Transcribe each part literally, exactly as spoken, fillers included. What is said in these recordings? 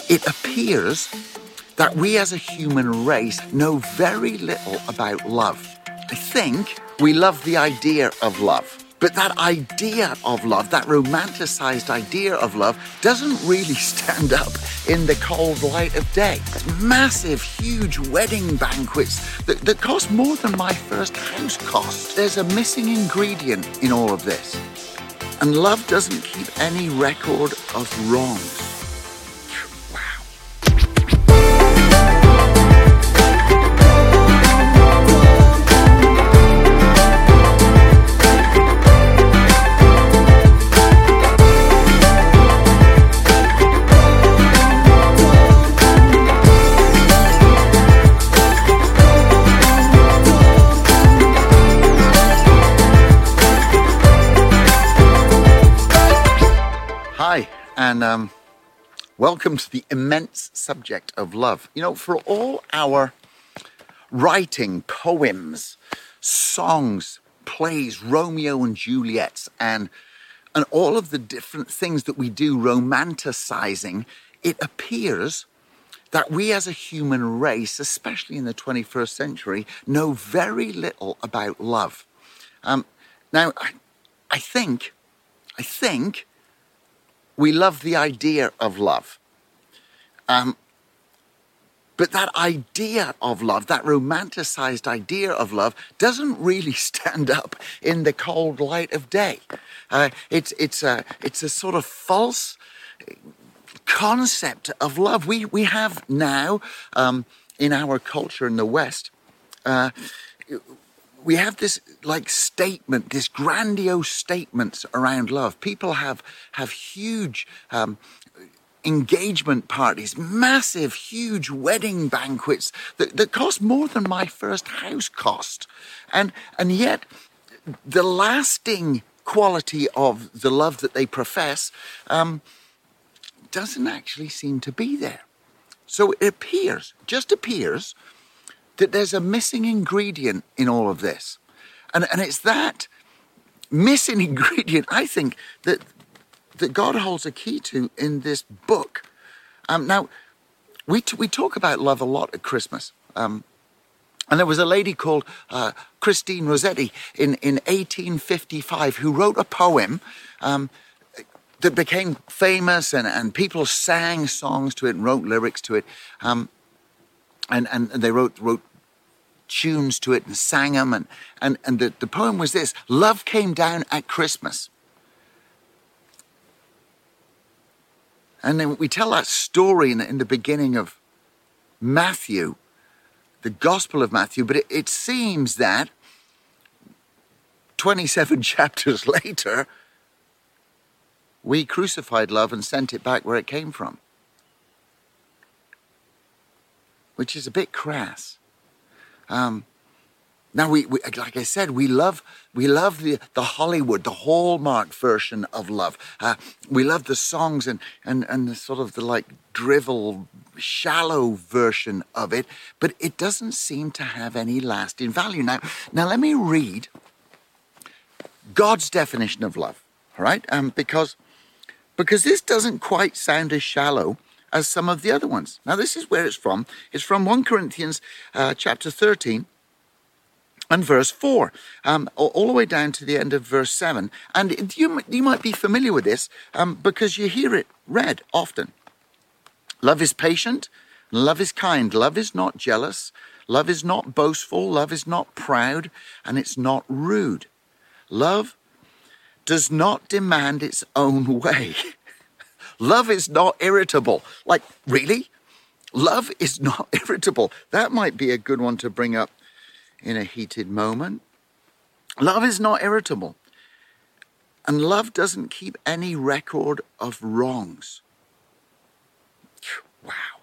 It appears that we as a human race know very little about love. I think we love the idea of love. But that idea of love, that romanticized idea of love, doesn't really stand up in the cold light of day. Massive, huge wedding banquets that, that cost more than my first house cost. There's a missing ingredient in all of this. And love doesn't keep any record of wrongs. Hi, and um, welcome to the immense subject of love. You know, for all our writing, poems, songs, plays, Romeo and Juliets, and, and all of the different things that we do romanticizing, it appears that we as a human race, especially in the twenty-first century, know very little about love. Um, now, I, I think, I think... we love the idea of love. Um, but that idea of love, that romanticized idea of love, doesn't really stand up in the cold light of day. Uh, it's, it's, a, it's a sort of false concept of love. We, we have now, um, in our culture in the West, uh, we have this like statement, this grandiose statements around love. People have have huge um, engagement parties, massive, huge wedding banquets that, that cost more than my first house cost. And, and yet the lasting quality of the love that they profess um, doesn't actually seem to be there. So it appears, just appears, that there's a missing ingredient in all of this. And, and it's that missing ingredient, I think, that that God holds a key to in this book. Um, now, we, t- we talk about love a lot at Christmas. Um, and there was a lady called uh, Christine Rossetti in, in eighteen fifty-five who wrote a poem um, that became famous, and, and people sang songs to it and wrote lyrics to it. Um, And, and they wrote wrote tunes to it and sang them. And, and, and the, the poem was this: love came down at Christmas. And then we tell that story in the, in the beginning of Matthew, the Gospel of Matthew. But it, it seems that twenty-seven chapters later, we crucified love and sent it back where it came from. Which is a bit crass. Um, now, we, we, like I said, we love we love the, the Hollywood, the Hallmark version of love. Uh, we love the songs and, and, and the sort of the like drivel, shallow version of it, but it doesn't seem to have any lasting value. Now, now let me read God's definition of love, all right? Um, because, because this doesn't quite sound as shallow as some of the other ones. Now, this is where it's from. It's from First Corinthians uh, chapter thirteen and verse four, um, all, all the way down to the end of verse seven. And you, you might be familiar with this um, because you hear it read often. Love is patient, love is kind, love is not jealous, love is not boastful, love is not proud, and it's not rude. Love does not demand its own way. Love is not irritable. Like, really? Love is not irritable. That might be a good one to bring up in a heated moment. Love is not irritable. And love doesn't keep any record of wrongs. Wow.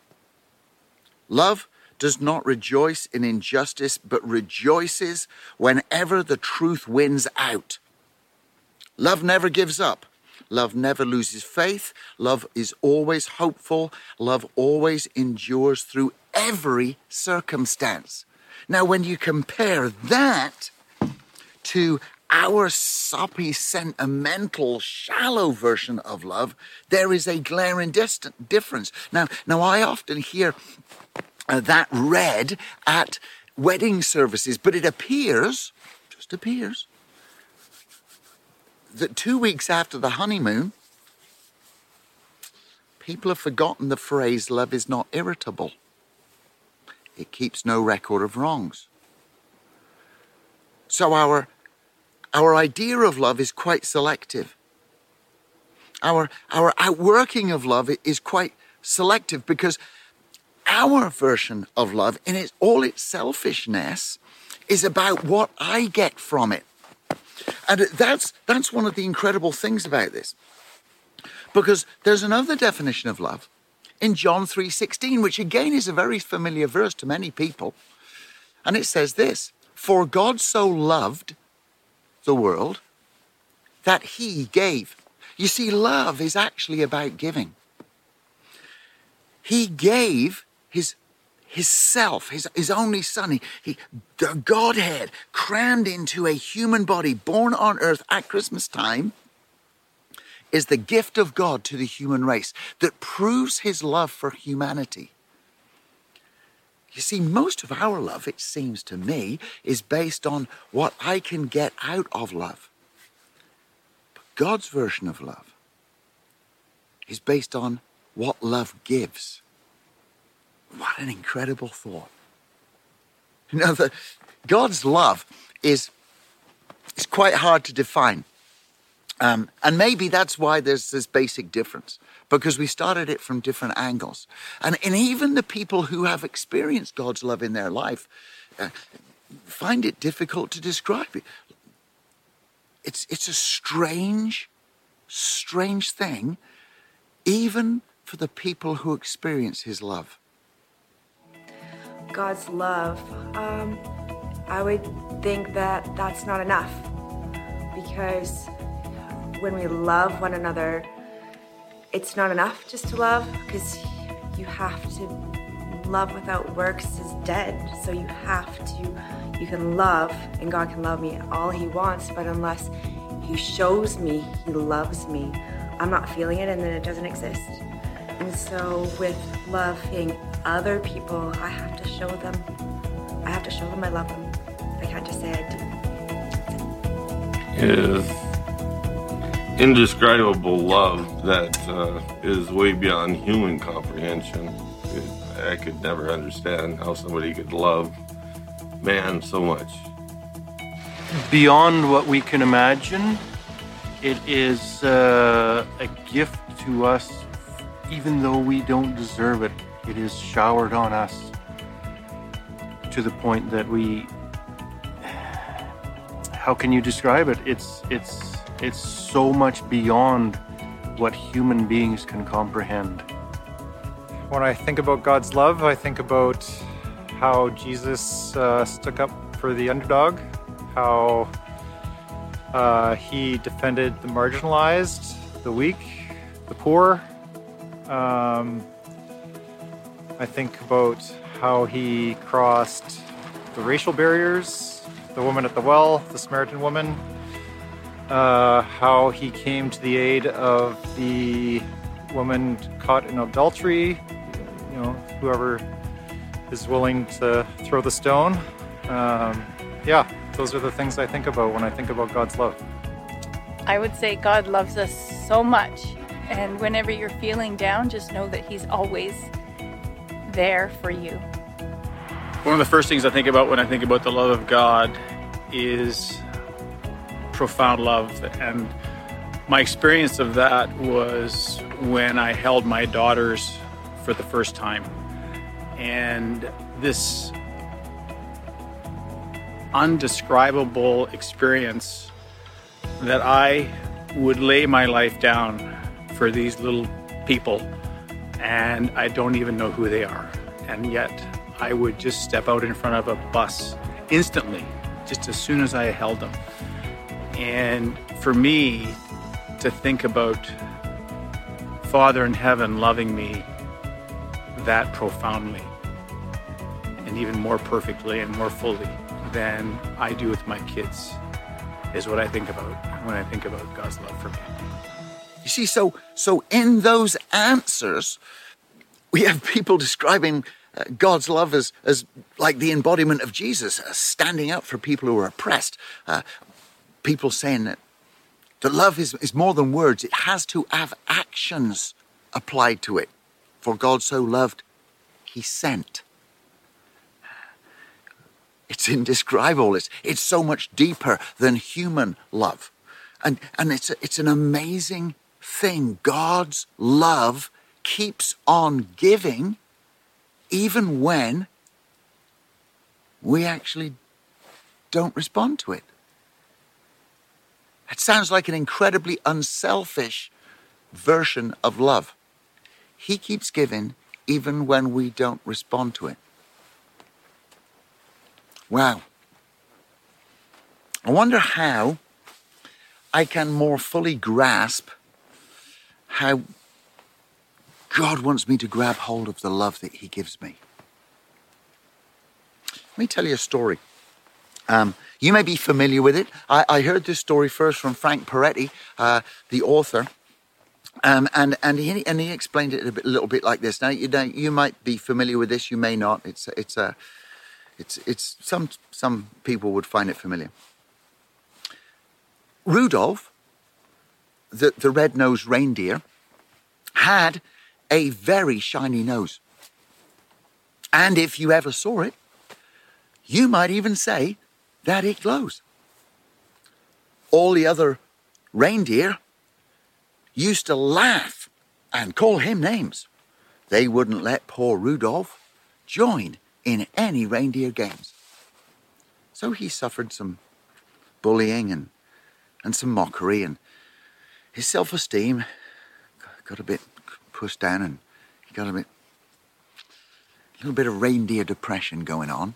Love does not rejoice in injustice, but rejoices whenever the truth wins out. Love never gives up. Love never loses faith. Love is always hopeful. Love always endures through every circumstance. Now, when you compare that to our soppy, sentimental, shallow version of love, there is a glaring distant difference. Now, now I often hear uh, that read at wedding services, but it appears, just appears, that two weeks after the honeymoon, people have forgotten the phrase, love is not irritable. It keeps no record of wrongs. So our, our idea of love is quite selective. Our, our outworking of love is quite selective because our version of love, in its, all its selfishness, is about what I get from it. And that's, that's one of the incredible things about this. Because there's another definition of love in John three sixteen, which again is a very familiar verse to many people. And it says this, for God so loved the world that he gave. You see, love is actually about giving. He gave his his self, his, his only son, he, he, the Godhead crammed into a human body born on earth at Christmas time, is the gift of God to the human race that proves his love for humanity. You see, most of our love, it seems to me, is based on what I can get out of love. But God's version of love is based on what love gives. What an incredible thought. You know, the, God's love is, is quite hard to define. Um, and maybe that's why there's this basic difference, because we started it from different angles. And, and even the people who have experienced God's love in their life uh, find it difficult to describe it. It's, it's a strange, strange thing, even for the people who experience his love. God's love, um, I would think that that's not enough, because when we love one another, it's not enough just to love, because you have to love without works is dead. So you have to, you can love, and God can love me all he wants, but unless he shows me he loves me, I'm not feeling it, and then it doesn't exist. And so with loving other people, I have to show them, I have to show them I love them. I can't just say I do. It is indescribable love that uh, is way beyond human comprehension. It, I could never understand how somebody could love man so much. Beyond what we can imagine, it is uh, a gift to us, even though we don't deserve it. It is showered on us to the point that we, how can you describe it? It's, it's, it's so much beyond what human beings can comprehend. When I think about God's love, I think about how Jesus uh, stuck up for the underdog, how uh, he defended the marginalized, the weak, the poor. Um, I think about how he crossed the racial barriers, the woman at the well, the Samaritan woman, uh, how he came to the aid of the woman caught in adultery, you know, whoever is willing to throw the stone. Um, yeah, those are the things I think about when I think about God's love. I would say God loves us so much, and whenever you're feeling down, just know that he's always there for you. One of the first things I think about when I think about the love of God is profound love. And my experience of that was when I held my daughters for the first time. And this undescribable experience that I would lay my life down for these little people, and I don't even know who they are. And yet I would just step out in front of a bus instantly, just as soon as I held them. And for me to think about Father in heaven loving me that profoundly and even more perfectly and more fully than I do with my kids is what I think about when I think about God's love for me. You see, so so in those answers, we have people describing uh, God's love as, as like the embodiment of Jesus, uh, standing up for people who are oppressed. Uh, people saying that, that love is, is more than words. It has to have actions applied to it. For God so loved, he sent. It's indescribable. It's, it's so much deeper than human love. And, and it's, a, it's an amazing thing. God's love keeps on giving even when we actually don't respond to it. It sounds like an incredibly unselfish version of love. He keeps giving even when we don't respond to it. Wow. I wonder how I can more fully grasp how God wants me to grab hold of the love that he gives me. Let me tell you a story. Um, you may be familiar with it. I, I heard this story first from Frank Peretti, uh, the author, um, and and he and he explained it a, bit, a little bit like this. Now you know you might be familiar with this, you may not. It's it's a it's it's some some people would find it familiar. Rudolph, the the red-nosed reindeer, had a very shiny nose, and if you ever saw it, you might even say that it glows. All the other reindeer used to laugh and call him names. They wouldn't let poor Rudolph join in any reindeer games. So he suffered some bullying and, and some mockery, and his self-esteem got a bit pushed down, and he got a bit, a little bit of reindeer depression going on.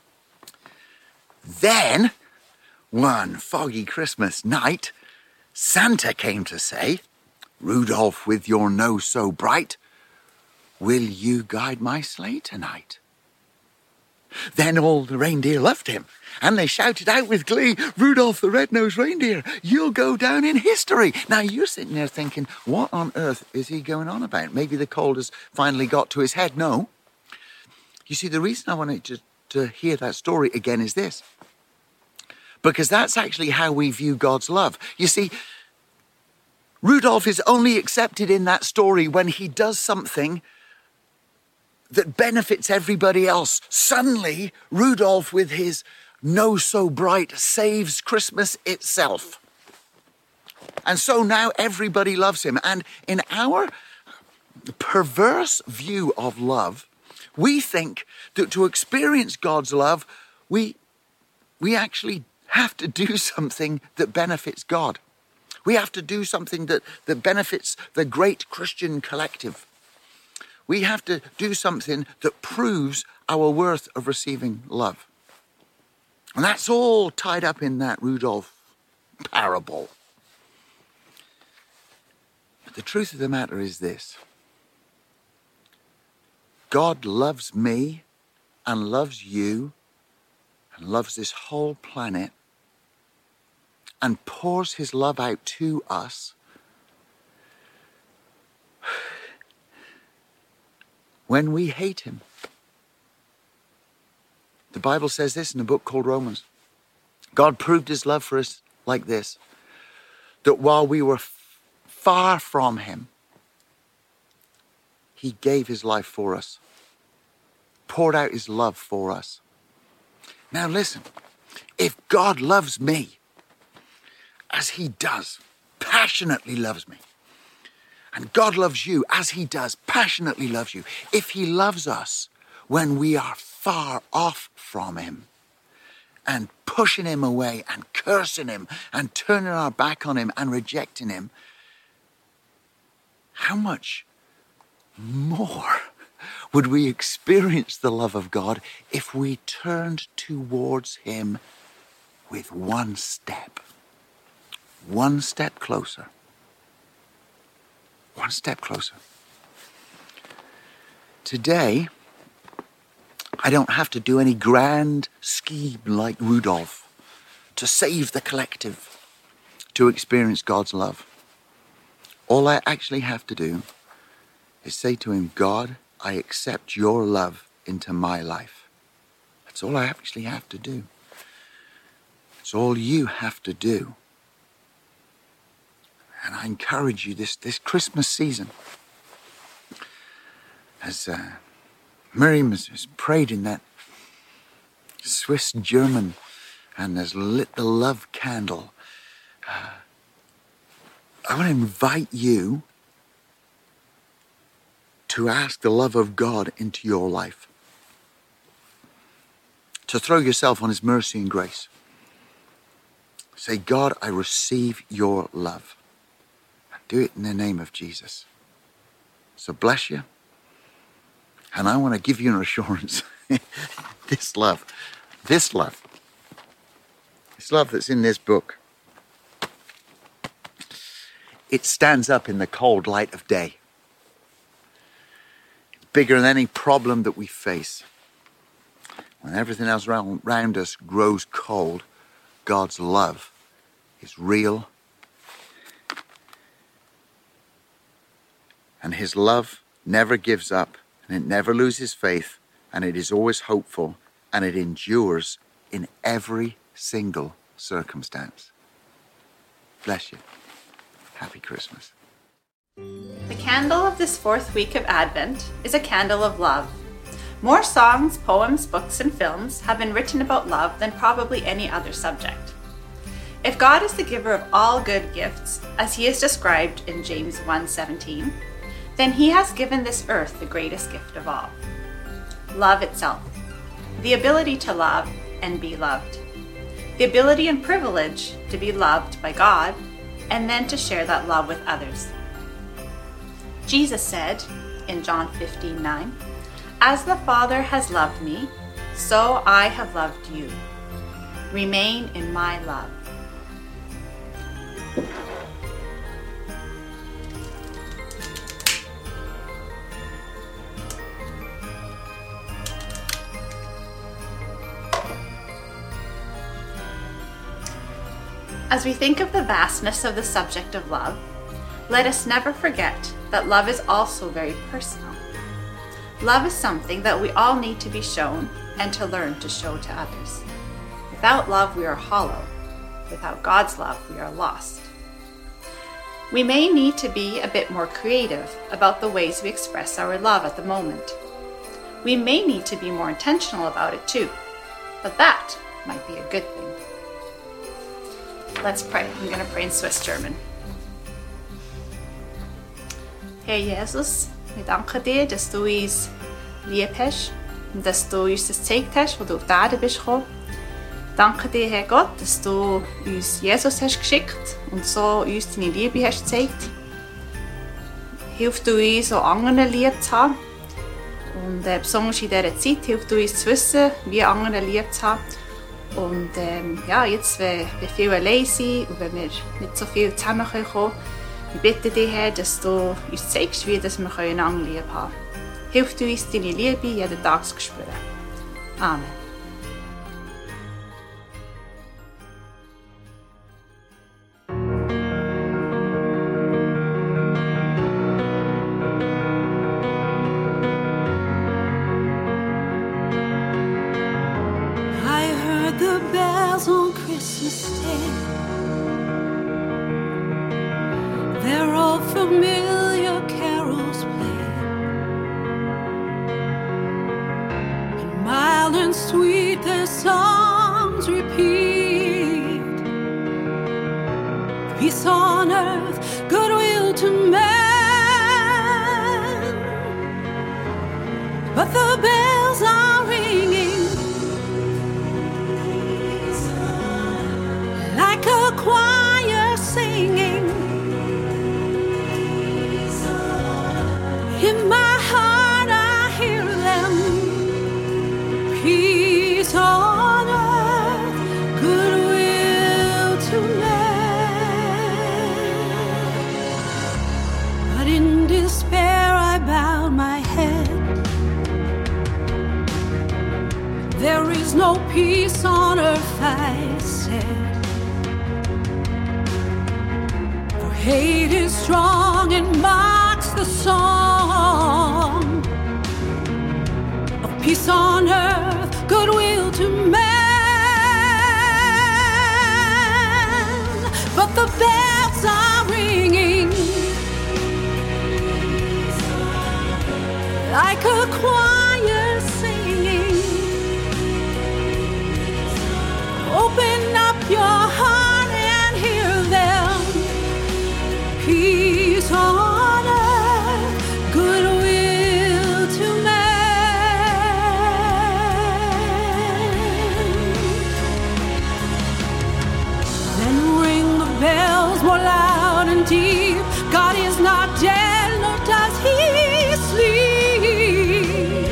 Then, one foggy Christmas night, Santa came to say, "Rudolph, with your nose so bright, will you guide my sleigh tonight?" Then all the reindeer loved him, and they shouted out with glee, "Rudolph the red-nosed reindeer, you'll go down in history." Now you're sitting there thinking, what on earth is he going on about? Maybe the cold has finally got to his head. No. You see, the reason I wanted to, to hear that story again is this. Because that's actually how we view God's love. You see, Rudolph is only accepted in that story when he does something that benefits everybody else. Suddenly, Rudolph, with his nose so bright, saves Christmas itself. And so now everybody loves him. And in our perverse view of love, we think that to experience God's love, we, we actually have to do something that benefits God. We have to do something that, that benefits the great Christian collective. We have to do something that proves our worth of receiving love. And that's all tied up in that Rudolph parable. But the truth of the matter is this. God loves me and loves you and loves this whole planet and pours his love out to us when we hate him. The Bible says this in a book called Romans. God proved his love for us like this, that while we were f- far from him, he gave his life for us, poured out his love for us. Now listen, if God loves me, as he does, passionately loves me, and God loves you as he does, passionately loves you, if he loves us when we are far off from him and pushing him away and cursing him and turning our back on him and rejecting him, how much more would we experience the love of God if we turned towards him with one step, one step closer, one step closer. Today, I don't have to do any grand scheme like Rudolph to save the collective, to experience God's love. All I actually have to do is say to him, God, I accept your love into my life. That's all I actually have to do. It's all you have to do. And I encourage you this, this Christmas season, as uh, Miriam has, has prayed in that Swiss German and has lit the love candle, uh, I want to invite you to ask the love of God into your life, to throw yourself on his mercy and grace. Say, God, I receive your love. Do it in the name of Jesus. So bless you. And I want to give you an assurance. This love, this love, this love that's in this book, it stands up in the cold light of day. It's bigger than any problem that we face. When everything else around, around us grows cold, God's love is real. And his love never gives up, and it never loses faith, and it is always hopeful, and it endures in every single circumstance. Bless you. Happy Christmas. The candle of this fourth week of Advent is a candle of love. More songs, poems, books, and films have been written about love than probably any other subject. If God is the giver of all good gifts, as he is described in James one seventeen, then he has given this earth the greatest gift of all. Love itself. The ability to love and be loved. The ability and privilege to be loved by God and then to share that love with others. Jesus said in John fifteen nine, "As the Father has loved me, so I have loved you. Remain in my love." As we think of the vastness of the subject of love, let us never forget that love is also very personal. Love is something that we all need to be shown and to learn to show to others. Without love, we are hollow. Without God's love, we are lost. We may need to be a bit more creative about the ways we express our love at the moment. We may need to be more intentional about it too, but that might be a good thing. Let's pray. I'm going to pray in Swiss German. Herr Jesus, wir danken dir, dass du uns lieb hast und dass du uns das gezeigt hast, wo du auf die Erde bist gekommen. Danke dir, Herr Gott, dass du uns Jesus hast geschickt und so uns deine Liebe hast gezeigt. Hilf du uns, auch anderen lieb zu haben. Und äh, besonders in dieser Zeit hilf du uns zu wissen, wie anderen lieb zu haben. Und ähm, ja, jetzt, wenn wir viel allein sind und wenn wir nicht so viel zusammenkommen können, ich bitte dich, Herr, dass du uns zeigst, wie dass wir einander lieb haben können. Hilf du uns, deine Liebe jeden Tag zu spüren. Amen. The bells on Christmas Day, they're all familiar carols played, and mild and sweet their songs repeat. Peace on earth, goodwill to men, but the bells are ringing like a choir singing. In my heart I hear them. Peace on earth. There is no peace on earth, I said. For hate is strong and mocks the song of peace on earth, goodwill to men. But the bells are ringing like a choir singing. Open up your heart and hear them. Peace on earth, goodwill to men. Then ring the bells more loud and deep. God is not dead, nor does he sleep.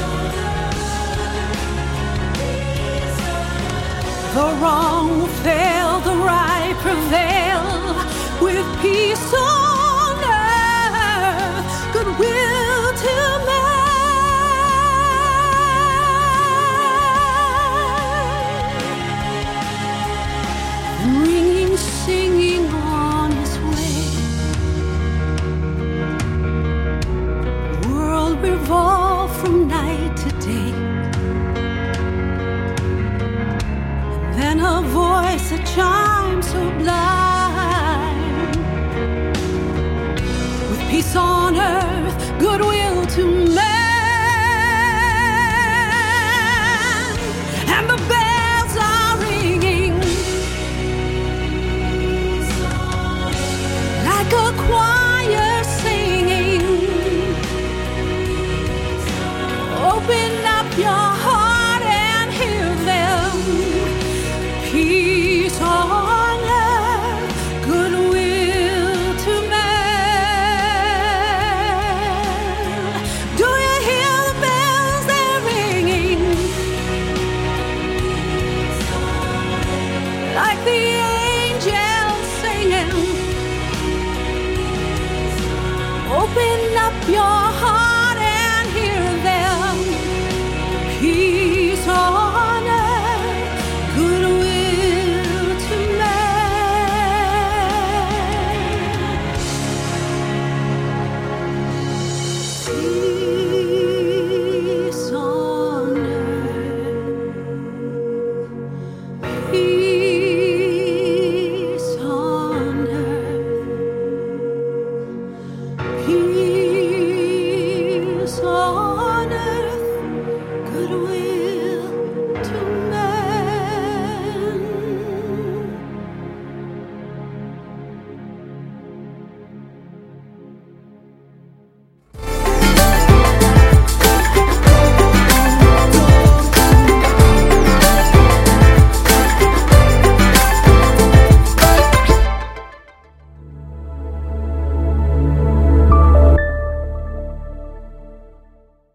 The wrong will fail, the right prevail, with peace on earth, goodwill to men. Ringing, singing on his way. World revolve from night to day. Then a voice, a chime so blind, with peace on earth, goodwill to men. And the bells are ringing like a choir singing. Open up your heart and hear them.